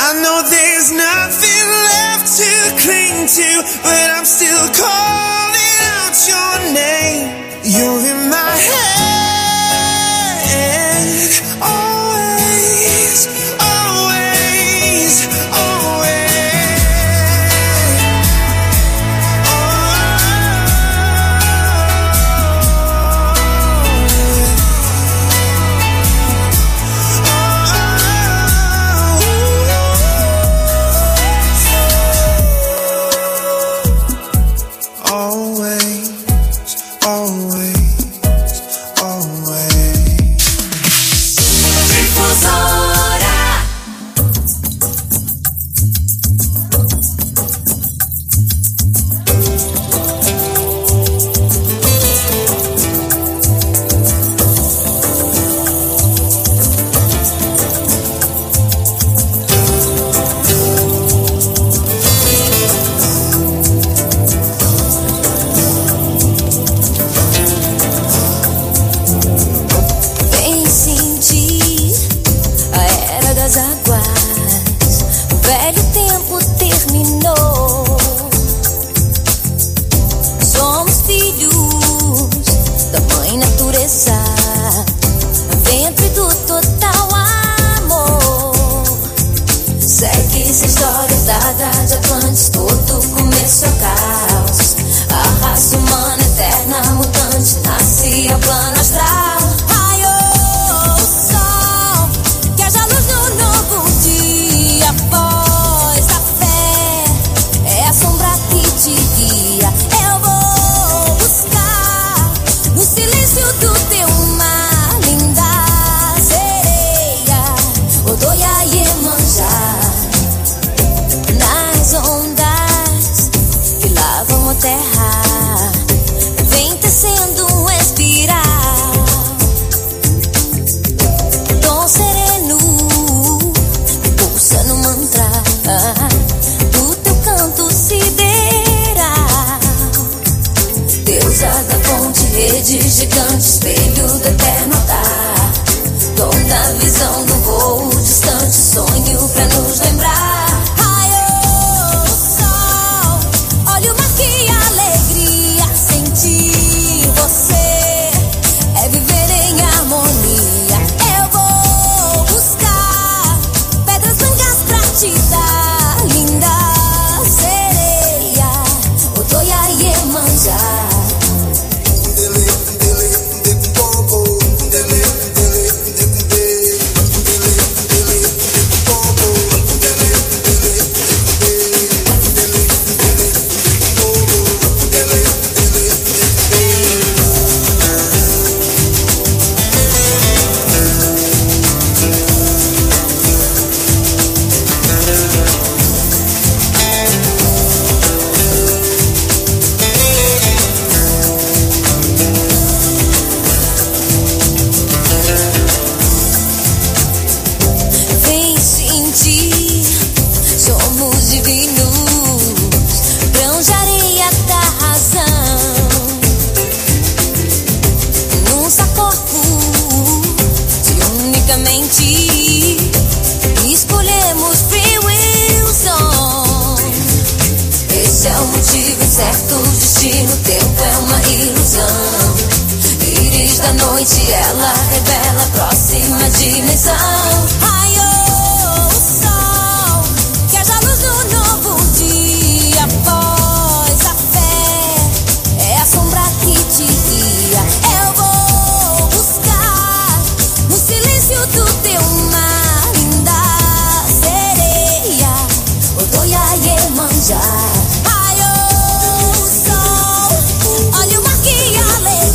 I know there's nothing left to cling to, but I'm still calling out your name. You're in my head, always, always, always.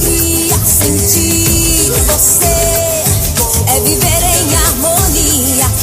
Você é viver em harmonia.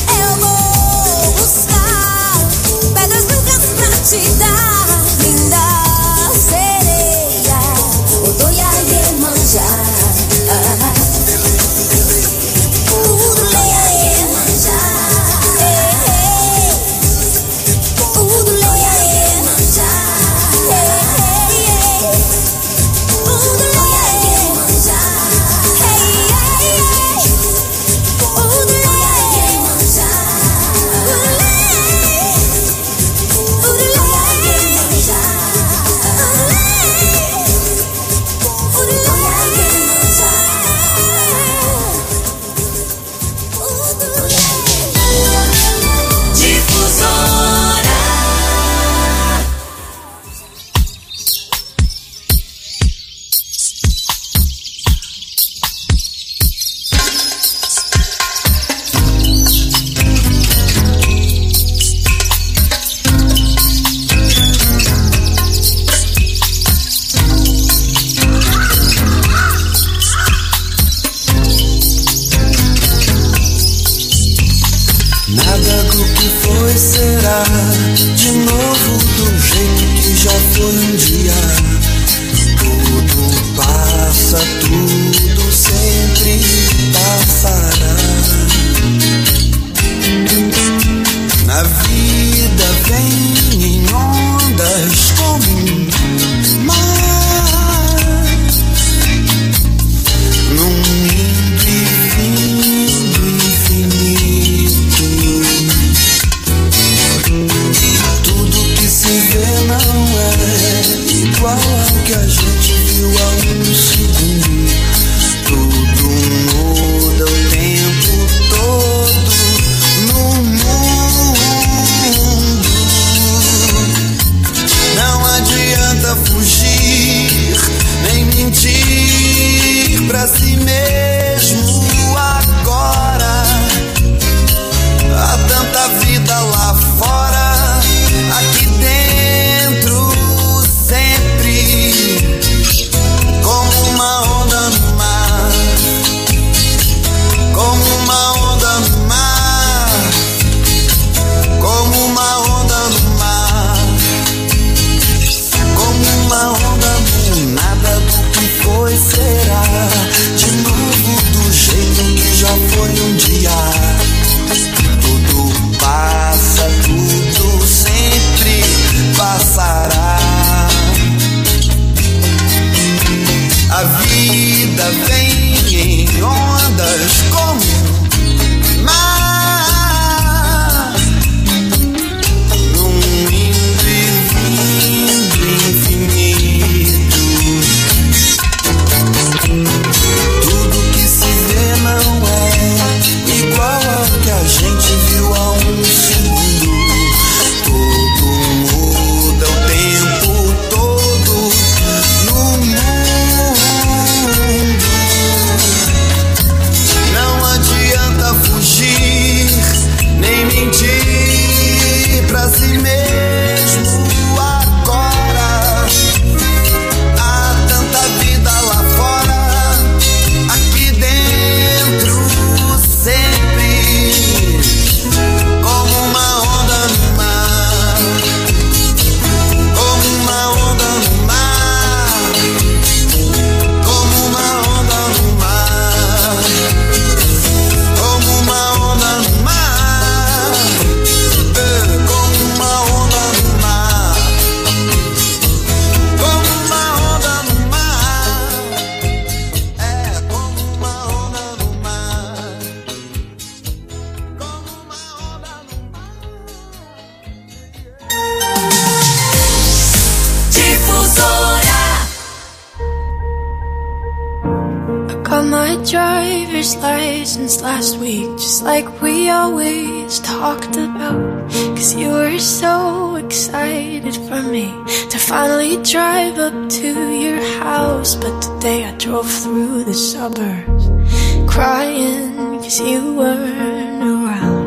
my driver's license last week, just like we always talked about. Cause you were so excited for me to finally drive up to your house. But today I drove through the suburbs crying cause you weren't around.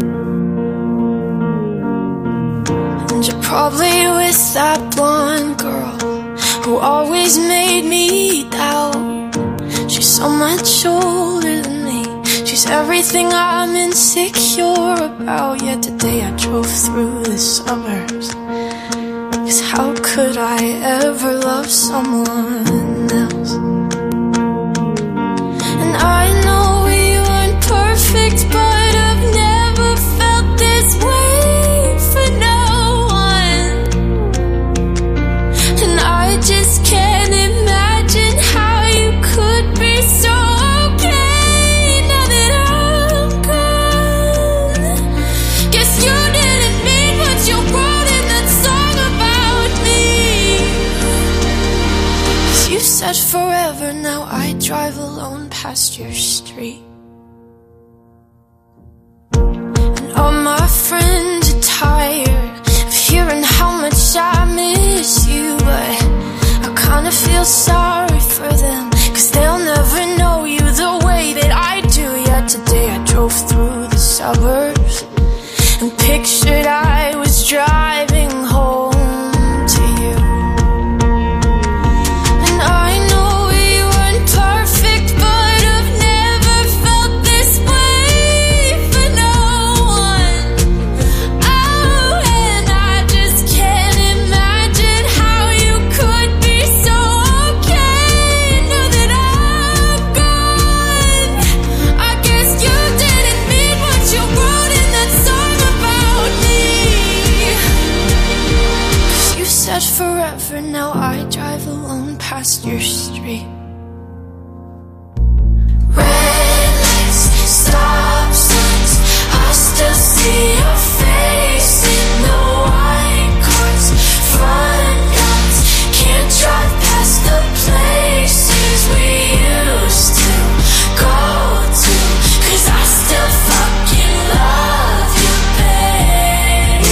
And you're probably with that blonde girl who always made me doubt. She's so much older than me, she's everything I'm insecure about. Yet today I drove through the suburbs, cause how could I ever love someone else? And I know we weren't perfect, but I've never felt this way for no one. And I just can't imagine how you could be so okay now that I'm gone. Guess you didn't mean what you wrote in that song about me. 'Cause you said forever, now I drive alone past your street. And all my friends are tired of hearing how much I miss you, but I kinda feel sorry for them, 'cause they'll never know you the way that I do. Yet today I drove through the suburbs and pictured I was driving home to you. And I know we weren't perfect, but I've never felt this way for no one. Oh, and I just can't imagine how you could be so okay now that I'm gone. I guess you didn't mean what you wrote in that song about me. 'Cause you said forever, now I drive alone past your street. Red lights, stop signs, I still see your face in the white cars, front yards, can't drive past the places we used to go to, 'cause I still fucking love you, babe.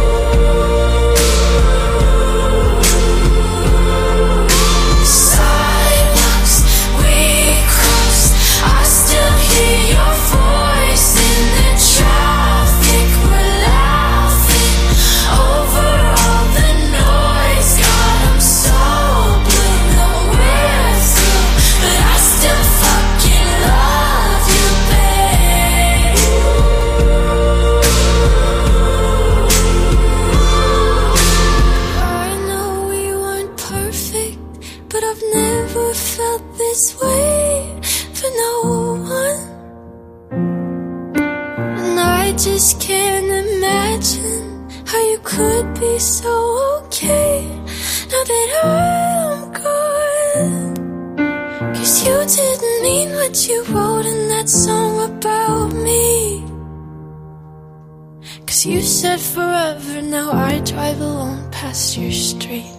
Sidewalks we crossed, I still hear your voice in the traffic. We're laughing over all the noise. God, I'm so blue, no we're through, but I still fucking love you, babe. I know we weren't perfect, but I've never felt this way for no one. And I just can't imagine how you could be so okay now that I'm gone. 'Cause you didn't mean what you wrote in that song about me. 'Cause you said forever, now I drive alone past your street.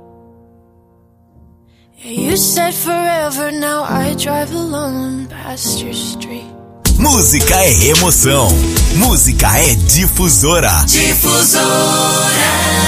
Yeah, you said forever, now I drive alone past your street. Música é emoção. Música é difusora. Difusora.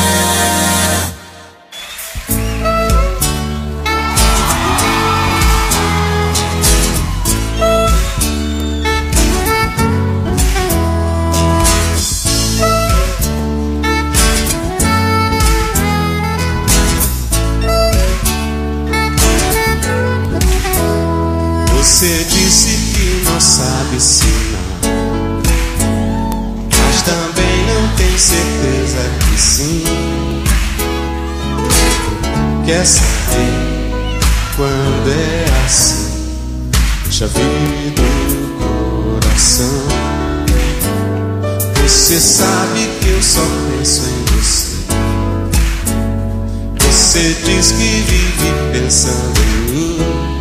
Você disse que não sabe se não, mas também não tem certeza que sim. Quer saber quando é assim? Chave do coração. Você sabe que eu só penso em você. Você diz que vive pensando em mim.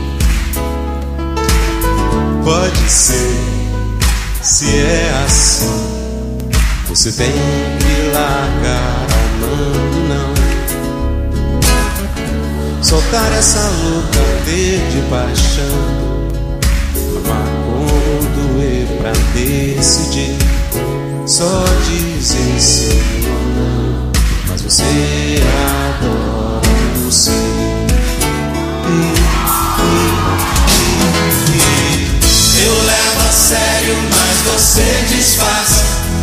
Pode ser, se é assim, você tem que largar a mão, não. Soltar essa louca de paixão há como doer pra decidir. Só dizer sim ou não, mas você adora o sim. Eu levo a sério, mas você disfarça.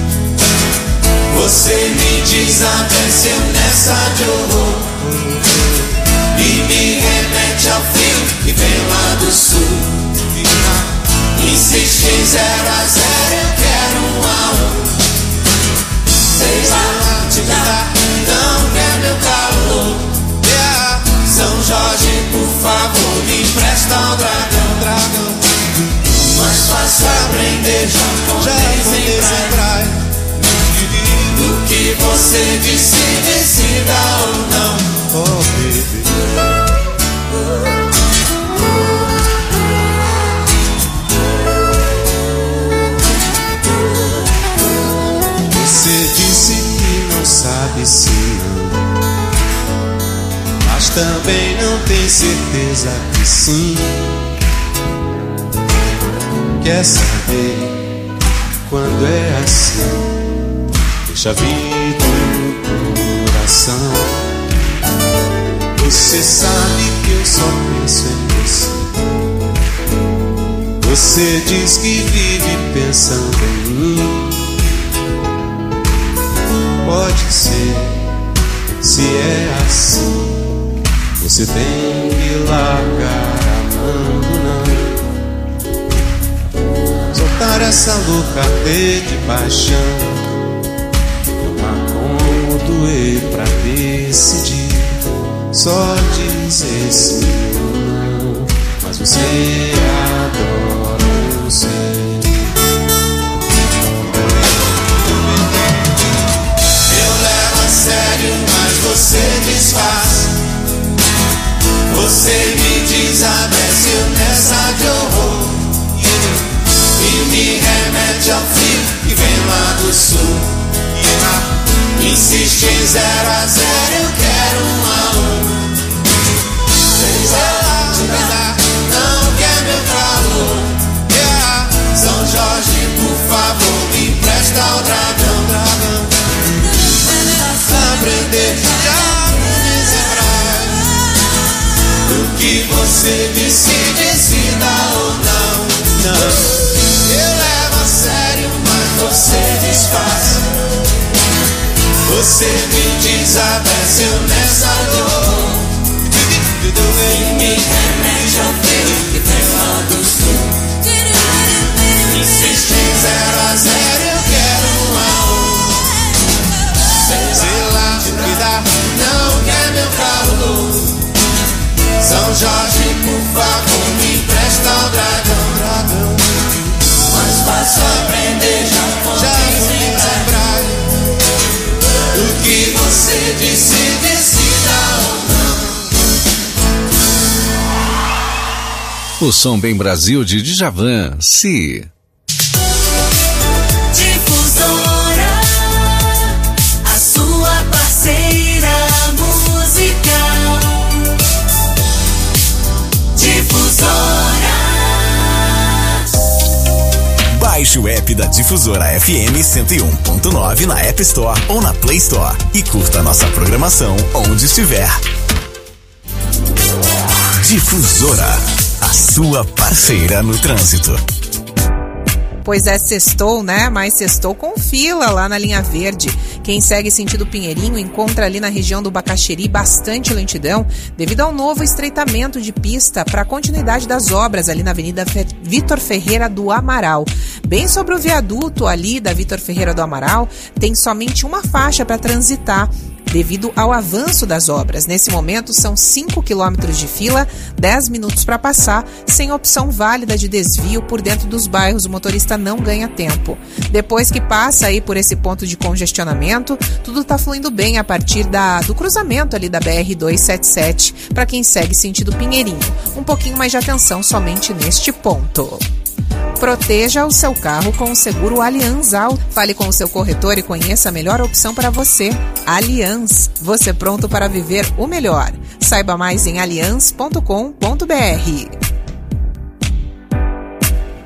Você me desavenceu nessa de horror e me remete ao frio que vem lá do sul. Insiste em 0 a 0, eu quero 1 a 1. Sei lá, te dar, não quer meu calor. São Jorge, por favor, me empresta o dragão. Mais fácil aprender japonês em praia do que você decida ou não. Oh, baby. Você disse que não sabe se ama, mas também não tem certeza que sim. Quer saber quando é assim? Deixa vir no coração. Você sabe que eu só penso em você. Você diz que vive pensando em mim. Pode ser, se é assim, você tem que largar a mão, não. Soltar essa louca de paixão. Não há como doer pra decidir. Só dizer sim ou não, mas você adora o sim. Eu levo a sério, mas você disfarça. Você me desavenceu nessa de horror e me remete ao frio que vem lá do sul. Insiste em 0 a 0, eu quero 1 a 1. Sei lá, não quer meu calor. São Jorge, por favor, me empresta o dragão. Aprender japonês em praia do que você decida ou não. Eu levo a sério, mas você disfarça. Você me desavenceu nessa dor e me remete ao frio que vem lá do sul. Insiste em 0 a 0, eu quero 1 a 1. Sei lá, me dá, não quer meu calor. São Jorge, por favor, me empresta o dragão. Mais fácil aprender japonês em praia do que você decida ou não. O Som Bem Brasil de Djavan, se... Difusora, a sua parceira musical. Difusora. Baixe o app da Difusora FM 101.9 na App Store ou na Play Store e curta nossa programação onde estiver. Difusora, a sua parceira no trânsito. Pois é, sextou, né? Mas sextou com fila lá na linha verde. Quem segue sentido Pinheirinho encontra ali na região do Bacaxeri bastante lentidão devido ao novo estreitamento de pista para a continuidade das obras ali na Avenida Vitor Ferreira do Amaral. Bem sobre o viaduto ali da Vitor Ferreira do Amaral, tem somente uma faixa para transitar devido ao avanço das obras. Nesse momento, são 5 quilômetros de fila, 10 minutos para passar, sem opção válida de desvio por dentro dos bairros. O motorista não ganha tempo. Depois que passa aí por esse ponto de congestionamento, tudo está fluindo bem a partir do cruzamento ali da BR-277, para quem segue sentido Pinheirinho. Um pouquinho mais de atenção somente neste ponto. Proteja o seu carro com o seguro Allianz Auto. Fale com o seu corretor e conheça a melhor opção para você. Allianz, você pronto para viver o melhor. Saiba mais em allianz.com.br.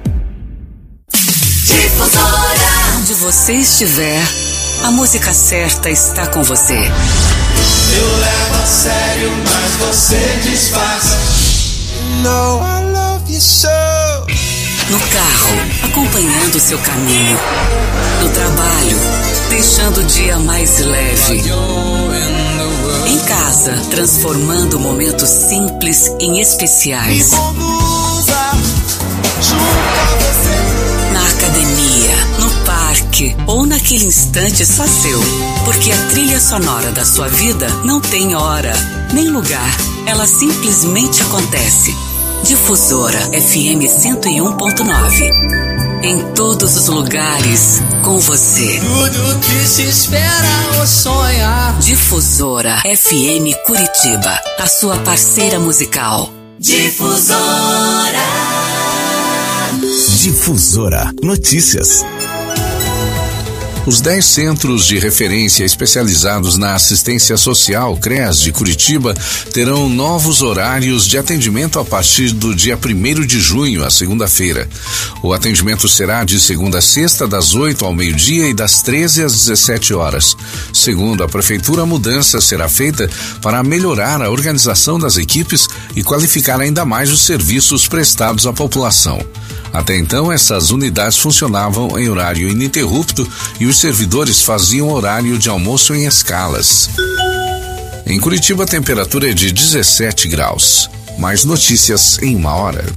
Onde você estiver, a música certa está com você. Eu levo a sério, mas você disfarça. No, I love you so. No carro, acompanhando seu caminho. No trabalho, deixando o dia mais leve. Em casa, transformando momentos simples em especiais. Me conduza junto a você. Na academia, no parque ou naquele instante só seu. Porque a trilha sonora da sua vida não tem hora, nem lugar. Ela simplesmente acontece. Difusora FM 101.9. Em todos os lugares, com você. Tudo que se espera ou sonha. Difusora FM Curitiba, a sua parceira musical. Difusora. Difusora Notícias. Os 10 centros de referência especializados na assistência social, CREAS, de Curitiba, terão novos horários de atendimento a partir do dia 1º de junho, a segunda-feira. O atendimento será de segunda a sexta, das 8 ao meio-dia e das 13 às 17 horas. Segundo a Prefeitura, a mudança será feita para melhorar a organização das equipes e qualificar ainda mais os serviços prestados à população. Até então, essas unidades funcionavam em horário ininterrupto e os servidores faziam horário de almoço em escalas. Em Curitiba, a temperatura é de 17 graus. Mais notícias em 1 hora.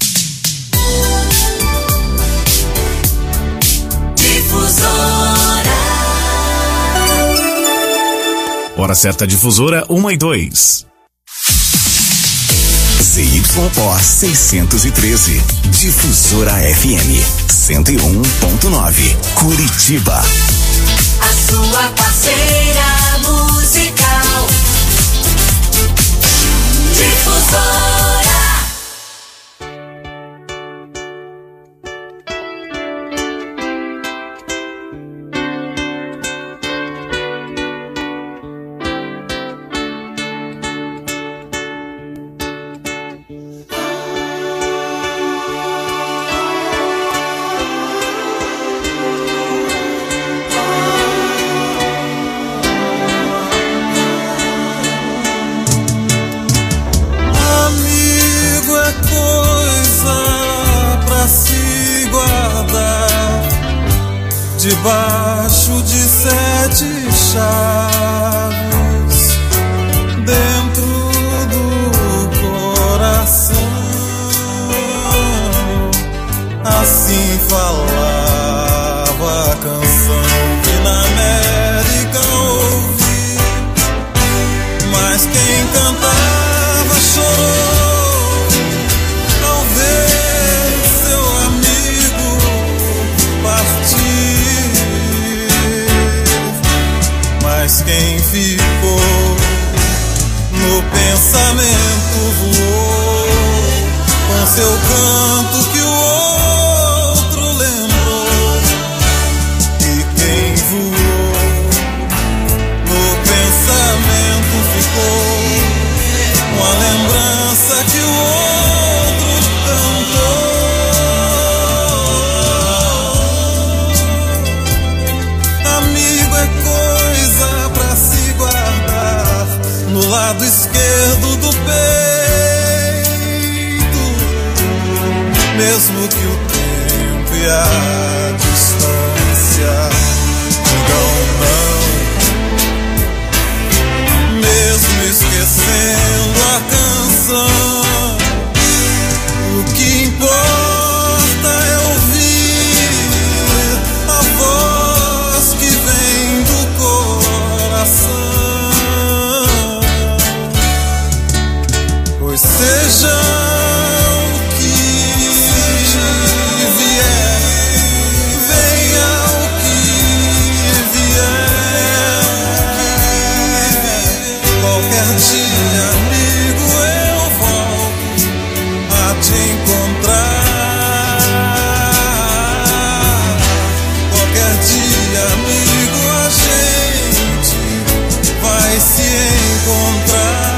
Hora certa Difusora 1:02. ZYO 613. Difusora FM 101.9. Curitiba. A sua parceira musical. Difusora. Debaixo de 7 chaves, dentro do coração, assim falava a canção que na América ouvi, mas quem cantava chorou ao ver seu amigo partir. Mas quem ficou no pensamento voou com seu canto que o outro lembrou. E quem voou no pensamento ficou com a lembrança que o outro cantou. Amigo é coisa pra se guardar no lado esquerdo do peito, mesmo que o tempo e a distância digam não, mesmo esquecendo a canção, o que importa é ouvir a voz que vem do coração. Pois seja o que vier, venha o que vier, qualquer dia, amigo, eu volto a te encontrar. Qualquer dia, amigo, a gente vai se encontrar.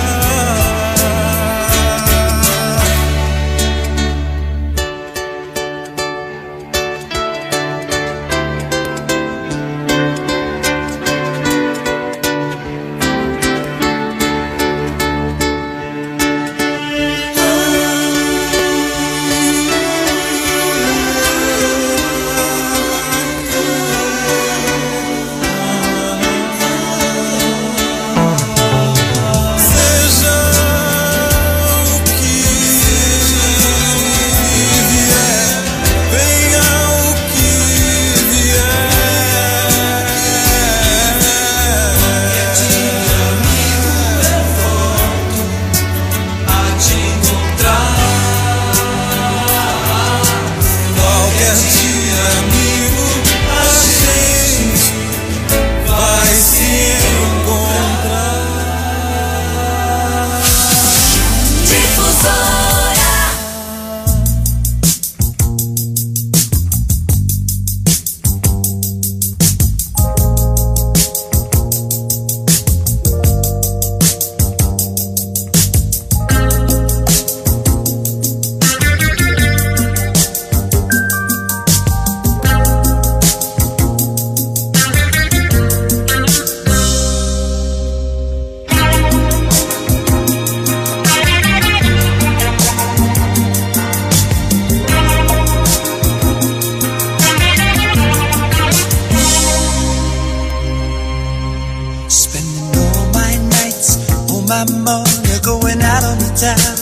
my money going out on the town,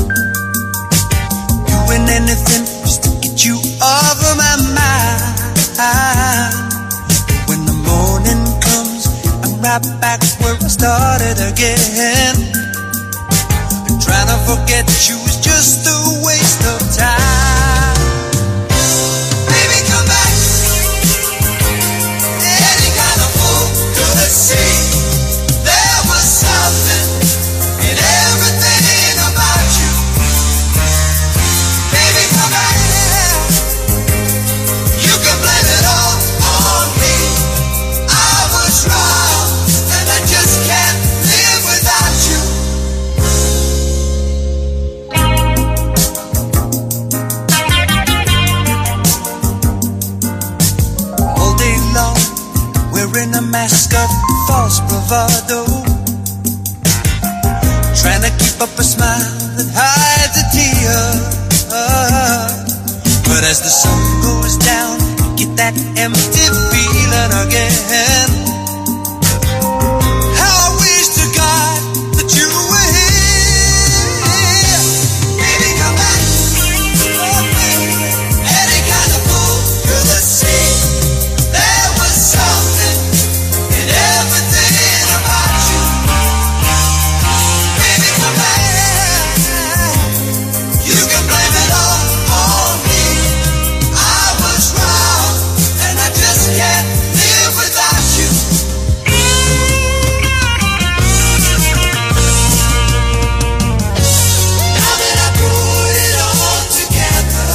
doing anything just to get you off of my mind. When the morning comes, I'm right back where I started again. And trying to forget you is just a waste of time. Baby, come back. Any kind of fool could see there was something in everything about you. Baby, come back. You can blame it all on me. I was wrong, and I just can't live without you. All day long, wearing a mask of false bravado, trying to keep up a smile that hides a tear. But as the sun goes down, you get that empty feeling again. How I wish to God that you were here. Baby, come back. Oh, baby. Any kind of fool could have seen there was something in everything about you. Baby, come back. You can blame it all on me. I was wrong, and I just can't live without you. Now that I put it all together,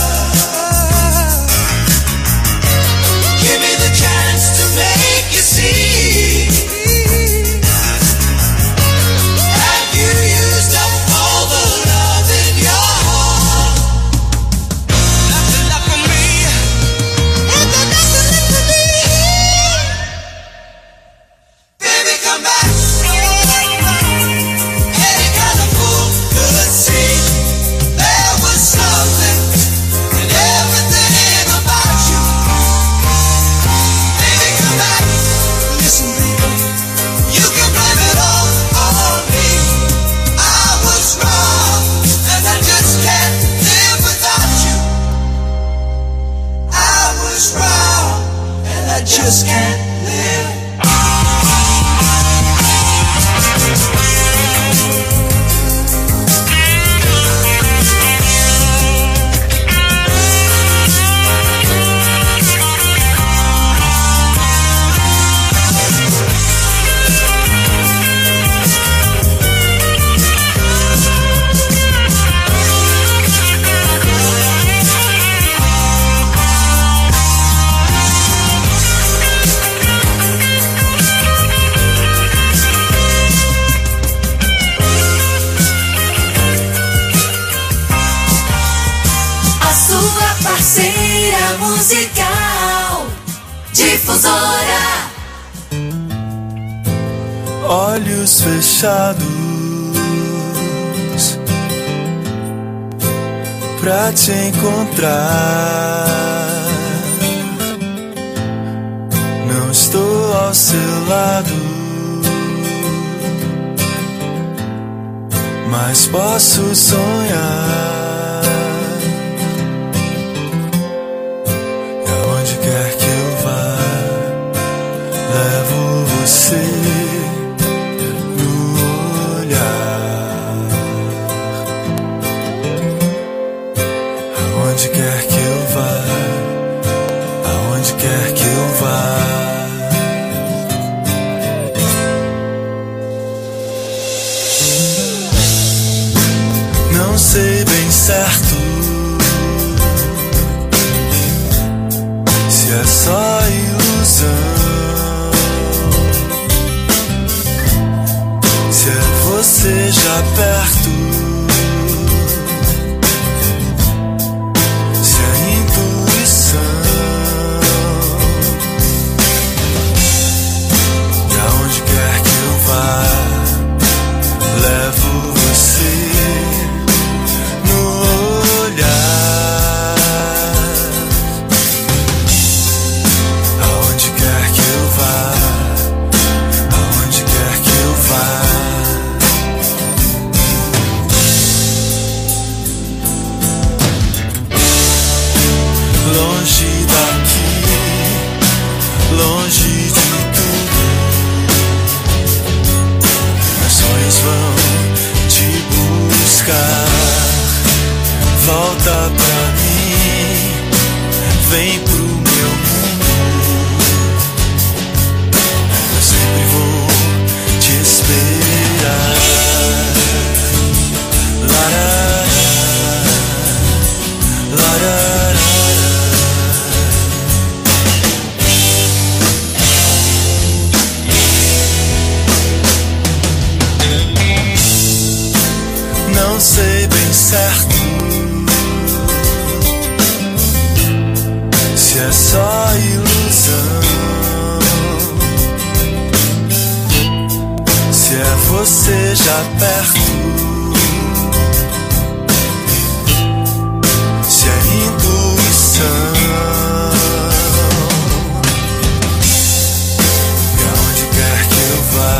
give me the chance to make you see. Have you used up all the love in your heart? Nothing left for me. Ain't there nothing left for me? Baby, come back. Any kind of fool could see there was something in everything about you. Baby, come back. Listen, baby, you can blame it all on me. I was wrong, and I just can't live without you. I was wrong, and I just can't live. A sua parceira musical, Difusora. Olhos fechados pra te encontrar. Não estou ao seu lado, mas posso sonhar. E aonde quer que eu vá, levo você no olhar. Aonde quer que eu vá, aonde quer que eu vá. Não sei bem certo se é só ilusão, se é você já perto, se é intuição. E aonde quer que eu vá, levo você no olhar. Aonde quer que eu vá, aonde quer que eu vá. certo. Se é só ilusão, se é você já perto, se é intuição. E aonde quer que eu vá,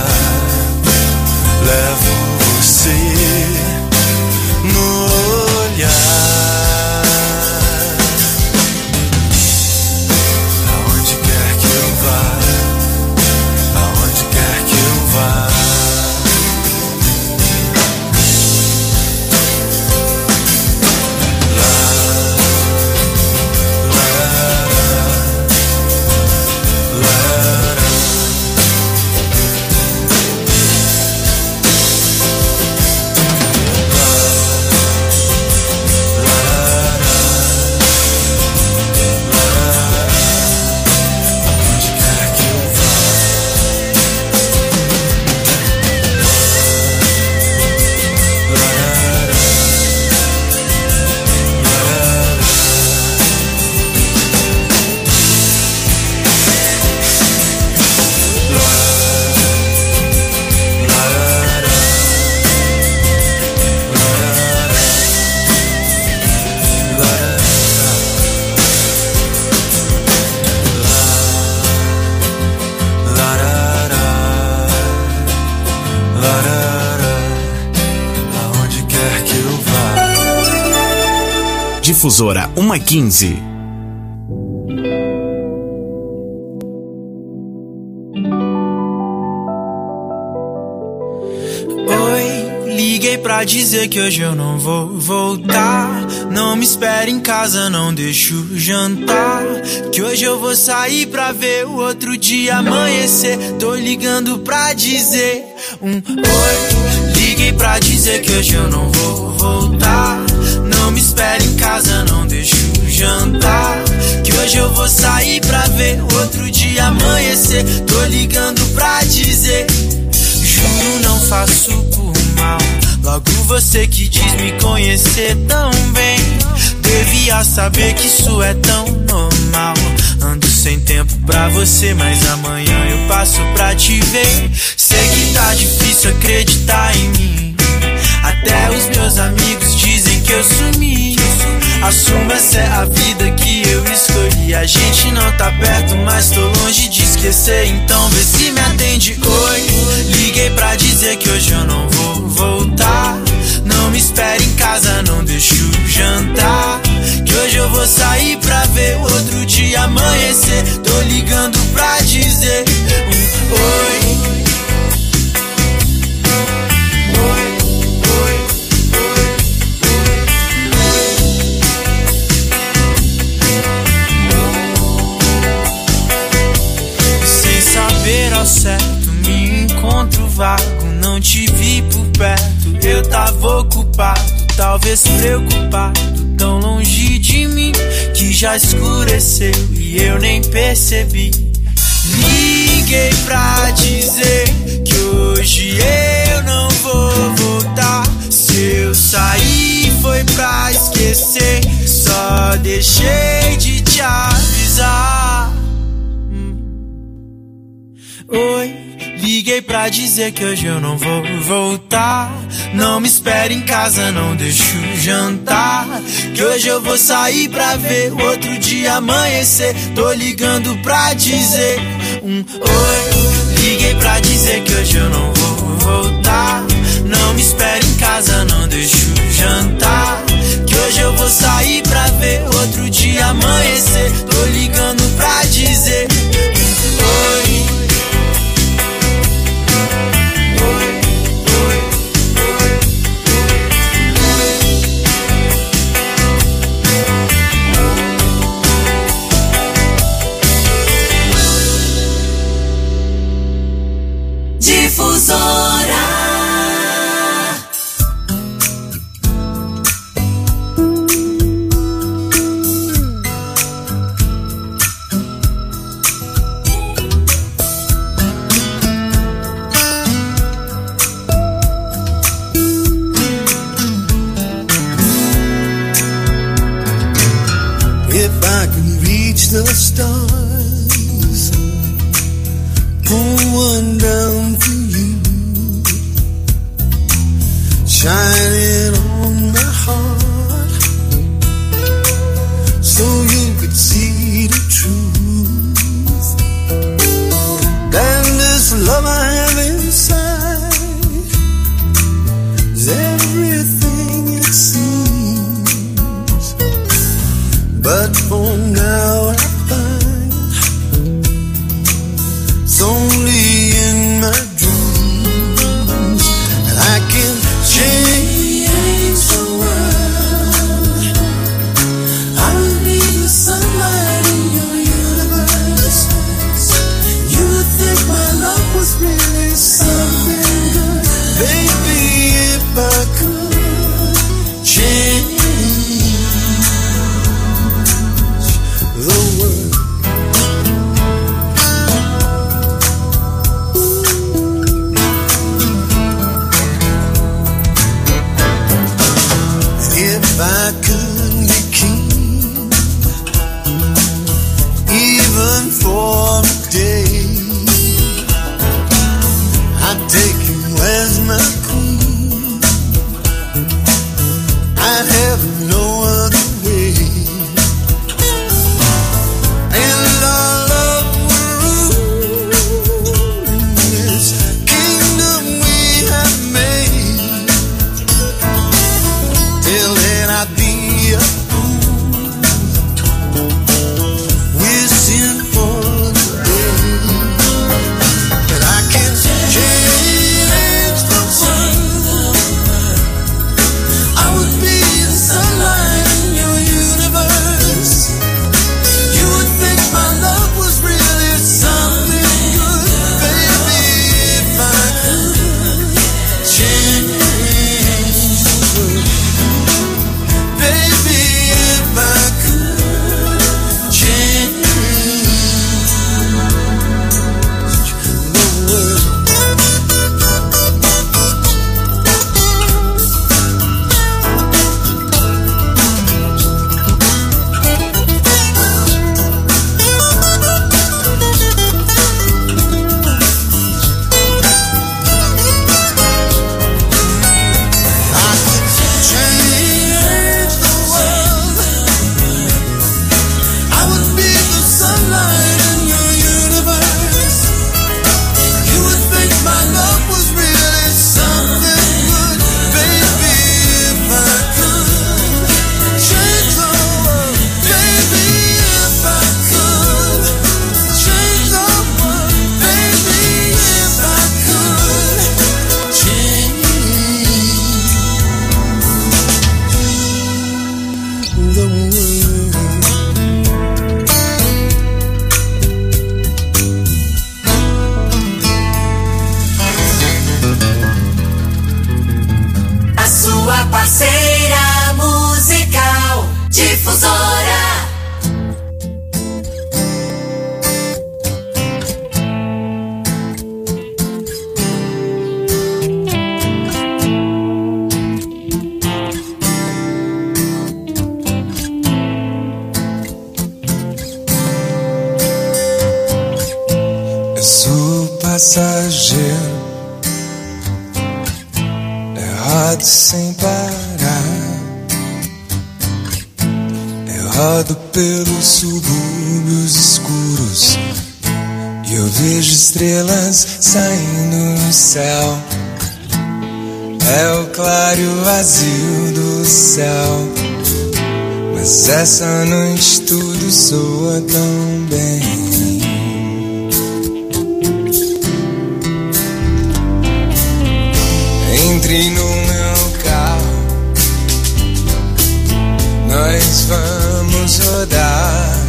levo você no olhar. Aonde quer que eu vá, aonde quer que eu vá. Aonde quer que eu vá. Difusora 1:15. Oi, liguei pra dizer que hoje eu não vou voltar. Não me espere em casa, não deixo jantar. Que hoje eu vou sair pra ver o outro dia amanhecer. Tô ligando pra dizer oi. Liguei pra dizer que hoje eu não vou voltar. Não me espere em casa, não deixo jantar. Que hoje eu vou sair pra ver o outro dia amanhecer. Tô ligando pra dizer, juro não faço por mal. Logo você que diz me conhecer tão bem, devia saber que isso é tão normal. Ando sem tempo pra você, mas amanhã eu passo pra te ver. Sei que tá difícil acreditar em mim. Até os meus amigos dizem que eu sumi. Assumo, essa é a vida que eu escolhi. A gente não tá perto, mas tô longe de esquecer. Então vê se me atende. Oi, liguei pra dizer que hoje eu não vou voltar. Não me espere em casa, não deixo jantar. Que hoje eu vou sair pra ver o outro dia amanhecer. Tô ligando pra dizer oi. Ao certo, me encontro vago. Não te vi por perto, eu tava ocupado. Talvez preocupado, tão longe de mim, que já escureceu e eu nem percebi. Liguei pra dizer que hoje eu não vou voltar. Se eu sair foi pra esquecer, só deixei de te avisar. Oi, liguei pra dizer que hoje eu não vou voltar. Não me espere em casa, não deixo jantar. Que hoje eu vou sair pra ver o outro dia amanhecer. Tô ligando pra dizer oi. Liguei pra dizer que hoje eu não vou voltar. Não me espere em casa, não deixo jantar. Que hoje eu vou sair pra ver o outro dia amanhecer. Tô ligando pra dizer oi. Difusora. shining on my heart, so you could see the truth. And this love I have inside is everything it seems. But for now I find it's only in my dreams that I can change the world. I will be the sunlight in your universe. You would think my love was really something good. Baby, if I could change the world. If I could be king, even for a day, I'd take you as my queen. I'd have no other way. And our love will rule in this kingdom we have made. Till then I'd be a fool, wishing for the day that I can change the world. I would be the sunlight in your universe. You would think my love was really something good. Baby, if I could change the world. Baby, if I could change the world. I could change the world. I would be the sunlight in your universe. You would think my love was really something good. Baby, if I could change the world. Baby, if I could change the world. Baby, if I could change the world. A sua parceira musical Difusora. Eu sou passageiro, errado sem parar. Eu rodo pelos subúrbios escuros e eu vejo estrelas saindo no céu. É o claro e o vazio do céu, mas essa noite tudo soa tão bem. Entre no meu carro, nós vamos rodar.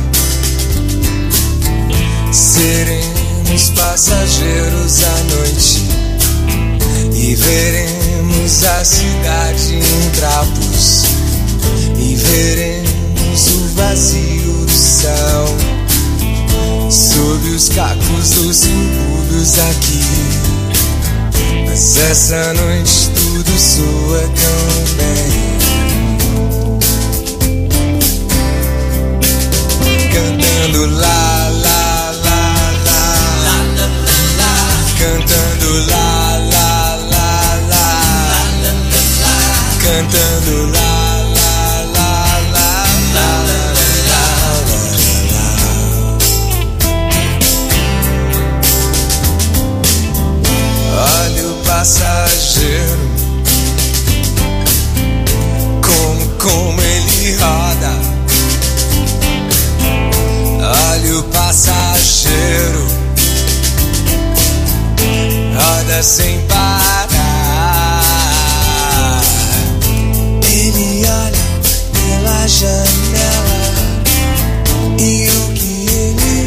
Seremos passageiros à noite e veremos a cidade em trapos e veremos o vazio do céu sob os cacos dos subúrbios aqui. Mas essa noite tudo soa tão bem. Cantando lá, lá, lá, lá, cantando lá, lá, lá, lá, sem parar. Ele olha pela janela e o que ele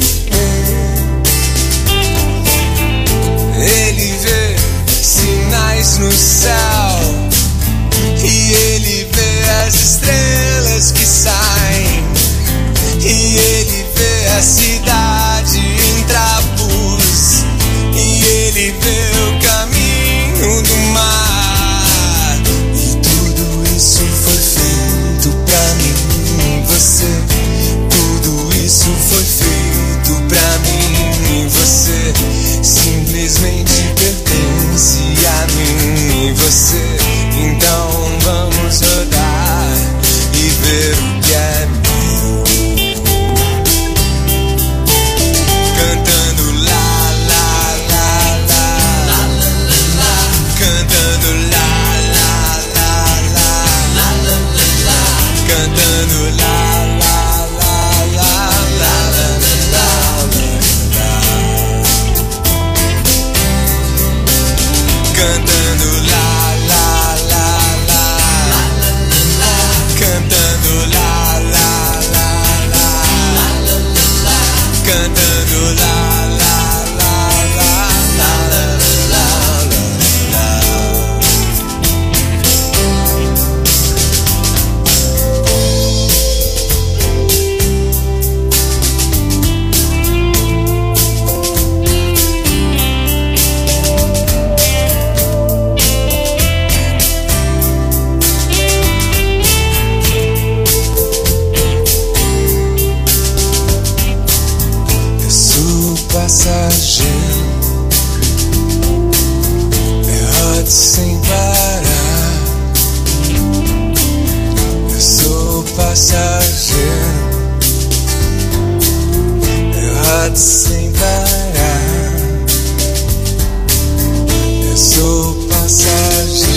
vê sinais no céu e ele vê as estrelas que saem e ele vê a cidade em trapos e ele vê o caminho do mar e tudo isso foi feito pra mim e você. Tudo isso foi feito pra mim e você. Simplesmente pertence a mim e você. Então vamos rodar e ver o que é meu. Cantando lá, lá, lá, lá, lá, lá, lá. Cantando lá, lá, lá, lá, lá, lá, lá. Cantando lá, lá, lá, lá, lá, lá, lá, lá. Cantando lá, lá, lá, lá, cantando lá, lá, lá, lá, cantando lá, lá, lá, lá, lá, lá, lá. Passageiro, rodo sem parar. Eu sou passageiro, rodo sem parar. Eu sou passageiro.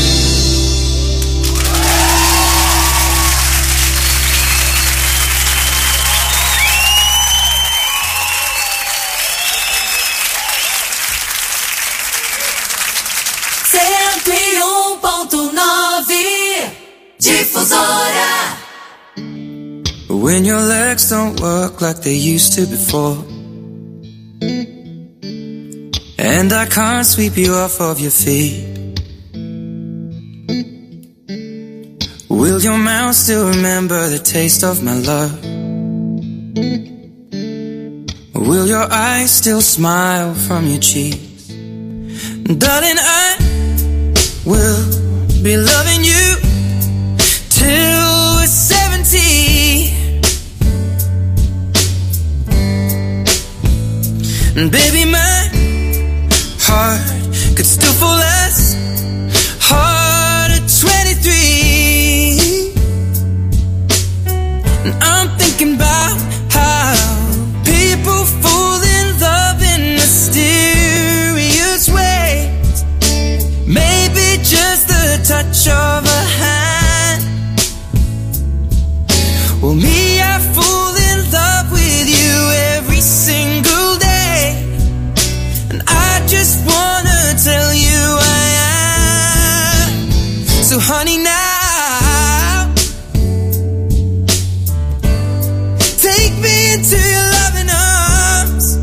Difusora. When your legs don't work like they used to before, and I can't sweep you off of your feet, will your mouth still remember the taste of my love? Will your eyes still smile from your cheeks? Darling, I will be loving you till we're 70. And baby, my heart could still fall as hard at 23. And I'm thinking about how people fall in love in mysterious ways. Maybe just the touch of a hand. Well, me, I fall in love with you every single day. And I just wanna tell you I am. So honey, now take me into your loving arms.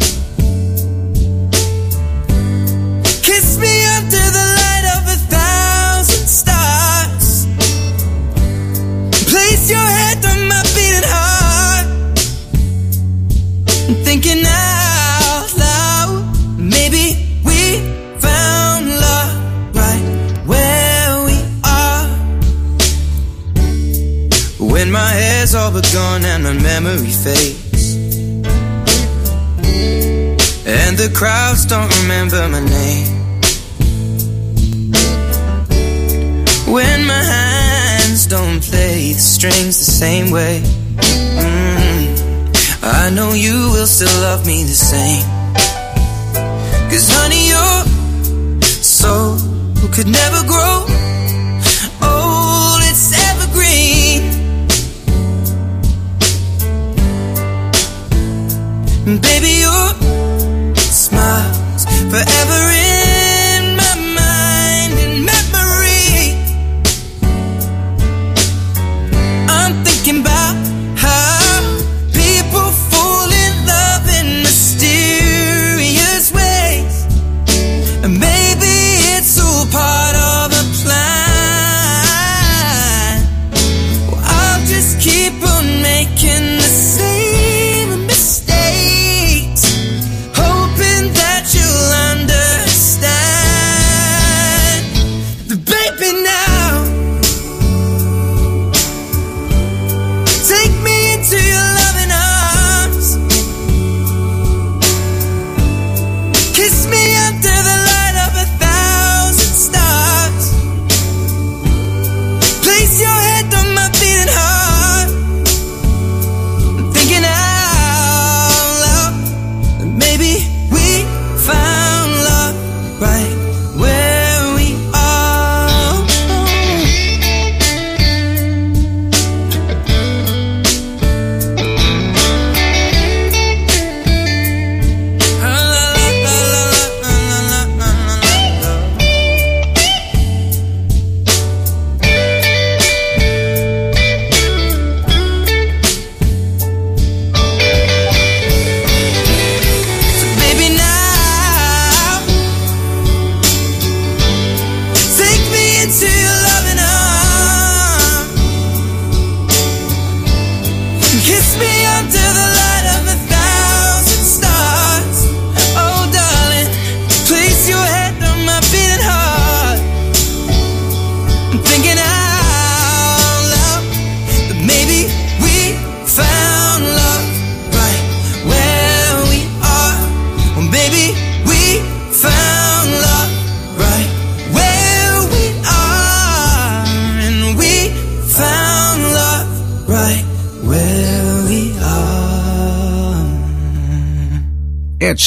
Kiss me under the light of 1,000 stars. Place your head on my beating heart. I'm thinking out loud, maybe we found love right where we are. When my hair's all but gone and my memory fades, and the crowds don't remember my name, when my hands don't play the strings the same way, I know you will still love me the same. 'Cause honey, your soul could never grow old, it's evergreen. Baby, your smile's forever in my mind.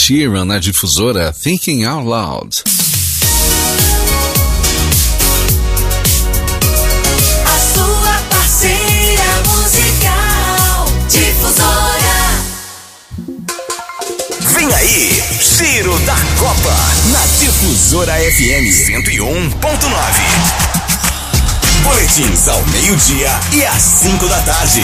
Sheeran na Difusora, Thinking Out Loud. A sua parceira musical, Difusora. Vem aí, Giro da Copa, na Difusora FM 101.9. Boletins ao meio-dia e às 5 da tarde.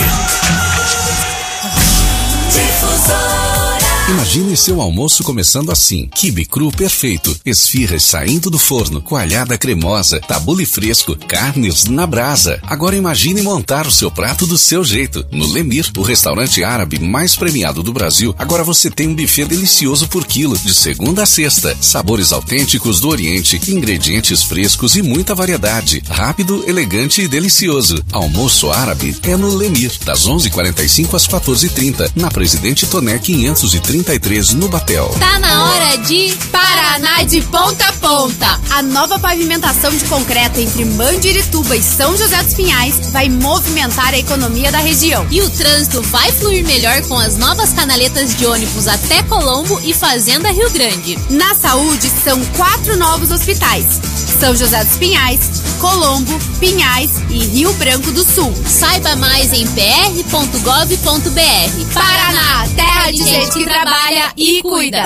Difusora. Imagine seu almoço começando assim: quibe cru perfeito, esfirras saindo do forno, coalhada cremosa, tabule fresco, carnes na brasa. Agora imagine montar o seu prato do seu jeito. No Lemir, o restaurante árabe mais premiado do Brasil, agora você tem um buffet delicioso por quilo, de segunda a sexta. Sabores autênticos do Oriente, ingredientes frescos e muita variedade. Rápido, elegante e delicioso. Almoço árabe é no Lemir, das 11h45 às 14h30, na Presidente Toné 533, no Batel. Tá na hora de Paraná de Ponta a Ponta. A nova pavimentação de concreto entre Mandirituba e São José dos Pinhais vai movimentar a economia da região. E o trânsito vai fluir melhor com as novas canaletas de ônibus até Colombo e Fazenda Rio Grande. Na saúde, são 4 novos hospitais: São José dos Pinhais, Colombo, Pinhais e Rio Branco do Sul. Saiba mais em pr.gov.br. Paraná, terra de gente que trabalha e cuida.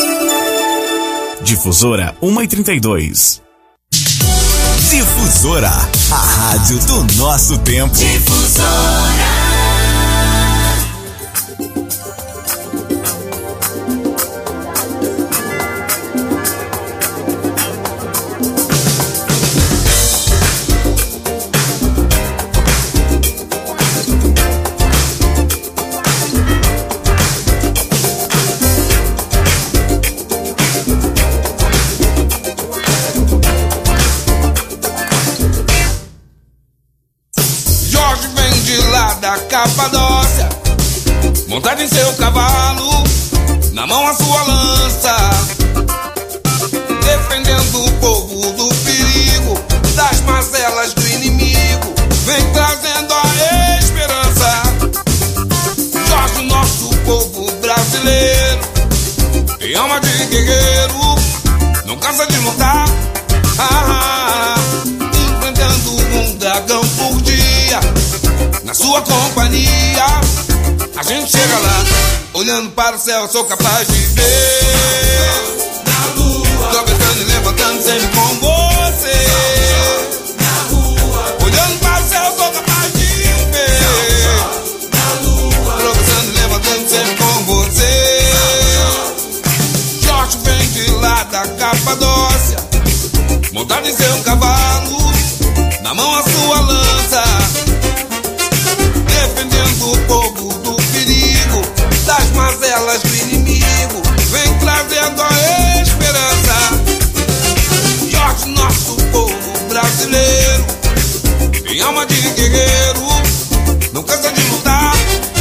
Difusora 1h32. Difusora, a rádio do nosso tempo. Difusora. Da Capadócia, montado em seu cavalo, na mão a sua lança, defendendo o povo do perigo, das mazelas do inimigo, vem trazendo a esperança. Jorge, nosso povo brasileiro, tem alma de guerreiro, não cansa de lutar, enfrentando um dragão por dia. Na sua companhia, a gente chega lá, olhando para o céu, sou capaz de ver. Na lua, tropeçando e levantando sempre com você. Na rua, olhando para o céu, sou capaz de ver. Na lua, tropeçando e levantando sempre com você. Jorge vem de lá da Capadócia, montado em seu cavalo, na mão a sua lança, defendendo o povo do perigo, das mazelas do inimigo, vem trazendo a esperança. Jorge, nosso povo brasileiro, tem alma de guerreiro, não cansa de lutar,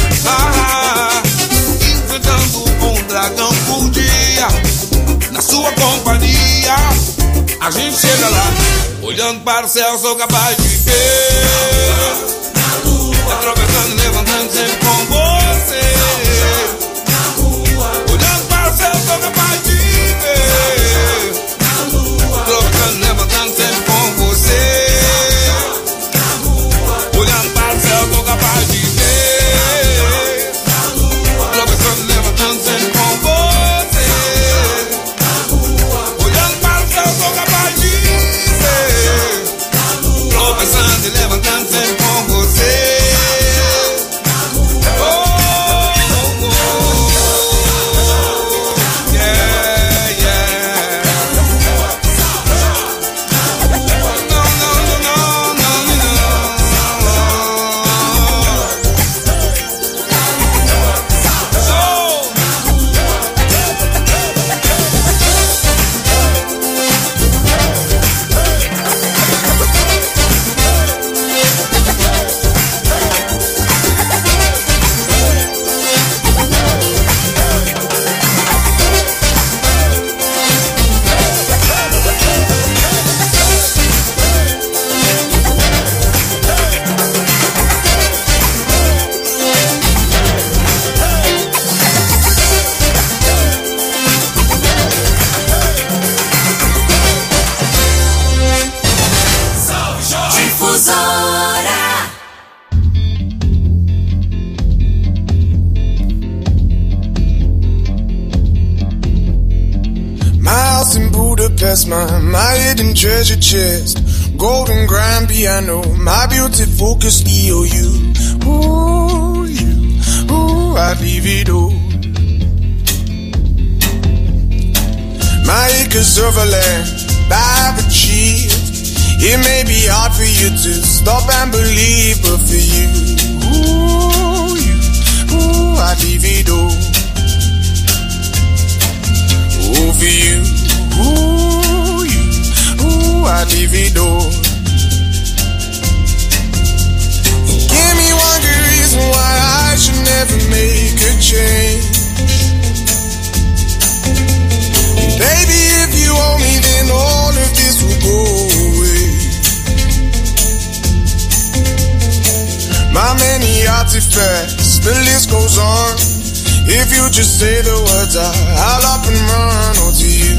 enfrentando um dragão por dia. Na sua companhia, a gente chega lá, olhando para o céu, sou capaz de ver. Tá tropeçando, levantando sempre com você. Na rua, olhando para o céu, sou capaz de ver. Na lua, tropeçando, levantando sempre com você. Na rua, olhando para o céu, sou capaz de ver. Na lua, tropeçando, levantando sempre com você. Na rua, olhando para o céu, sou capaz de ver. Na lua, tropeçando e levantando sempre com você. Yeah. Budapest, my hidden treasure chest. Golden grand piano, my beautiful Castillo. You, I'd leave it all. My acres of land I've achieved. It may be hard for you to stop and believe, but for you, I'd leave it all. Oh, for you, I'd leave it all. Give me one good reason why I should never make a change. Baby, if you owe me, then all of this will go away. My many artifacts, the list goes on. If you just say the words, I'll up and run. Oh, to you,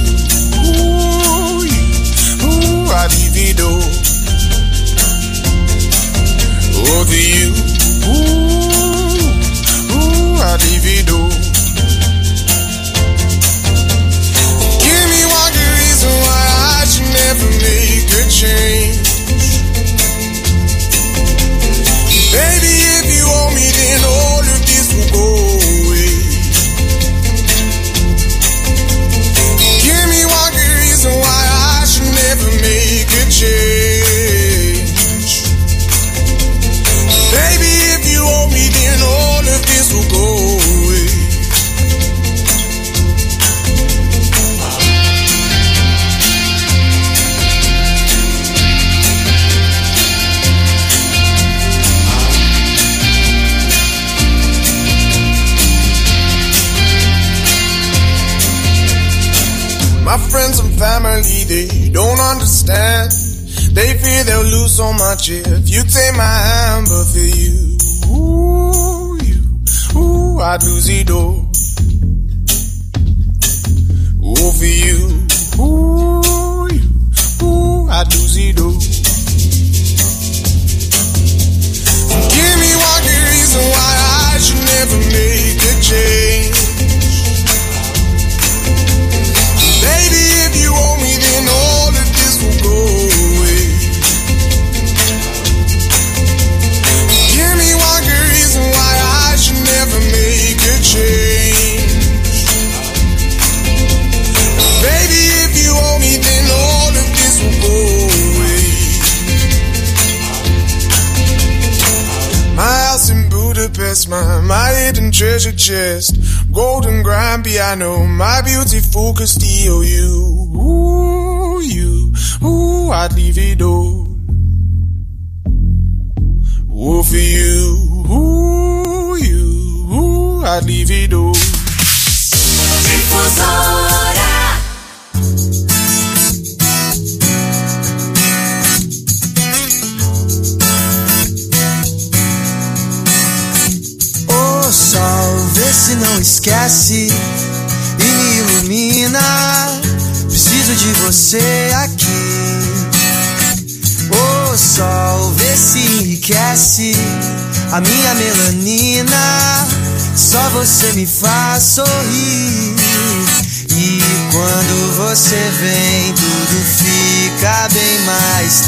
I'd leave it all. Oh, to you, I'd leave it all. Give me one good reason why I should never make a change. Baby, if you owe me, then all of this will go away. Give me one good reason why I should never make a change. Baby, if you owe me, then all of this will go away. My friends and family, they don't understand. They fear they'll lose so much if you take my hand. But for you, I'd lose it all. Oh, for you, I'd lose it all. Give me one good reason why I should never make a change. Baby, if you owe me, then all of this will go away. Give me one good reason why I should never make a change. Baby, if you owe me, then all of this will go away. My house in Budapest, my hidden treasure chest. Golden grand piano, my beautiful Castillo. You, I'd leave it all. Oh, for you, I'd leave it all. Difusora. O sol, vê se não esquece e me ilumina. Preciso de você aqui. O sol, vê se enriquece a minha melanina. Só você me faz sorrir. E quando você vem, tudo fica bem mais